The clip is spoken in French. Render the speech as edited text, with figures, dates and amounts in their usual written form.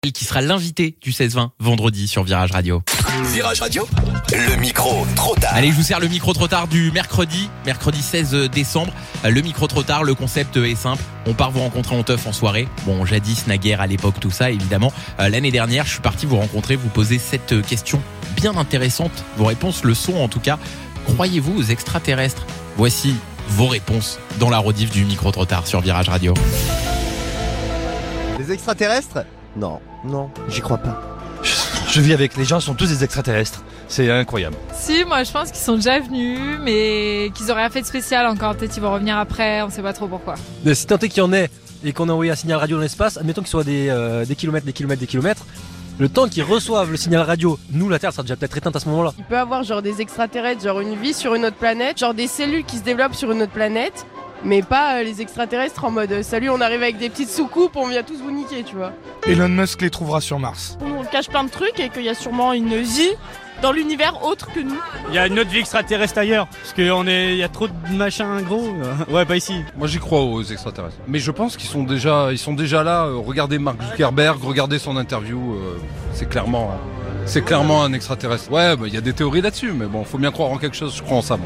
Qui sera l'invité du 16-20 vendredi sur Virage Radio. Virage Radio, le micro trop tard. Allez, je vous sers le micro trop tard du mercredi 16 décembre. Le micro trop tard, le concept est simple. On part vous rencontrer en teuf en soirée. Bon, jadis, naguère, à l'époque, tout ça, évidemment. L'année dernière, je suis parti vous rencontrer, vous poser cette question bien intéressante. Vos réponses le sont en tout cas. Croyez-vous aux extraterrestres? Voici vos réponses dans la rediff du micro trop tard sur Virage Radio. Les extraterrestres? Non, j'y crois pas. Je vis avec, les gens sont tous des extraterrestres. C'est incroyable. Si, moi je pense qu'ils sont déjà venus, mais qu'ils auraient rien fait de spécial encore. Peut-être qu'ils vont revenir après, on sait pas trop pourquoi. Mais si tant est qu'il y en ait et qu'on a envoyé un signal radio dans l'espace, admettons qu'ils soient des kilomètres, le temps qu'ils reçoivent le signal radio, nous la Terre sera déjà peut-être éteinte à ce moment-là. Il peut avoir genre des extraterrestres, genre une vie sur une autre planète, genre des cellules qui se développent sur une autre planète. Mais pas les extraterrestres en mode salut, on arrive avec des petites soucoupes, on vient tous vous niquer, tu vois. Elon Musk les trouvera sur Mars. On cache plein de trucs et qu'il y a sûrement une vie dans l'univers autre que nous. Il y a une autre vie extraterrestre ailleurs, parce qu'il y a trop de machins gros. Ouais, pas ici. Moi j'y crois aux extraterrestres. Mais je pense qu'ils sont déjà là. Regardez Mark Zuckerberg, regardez son interview. C'est clairement un extraterrestre. Ouais, il y a des théories là-dessus, mais bon, faut bien croire en quelque chose. Je crois en ça.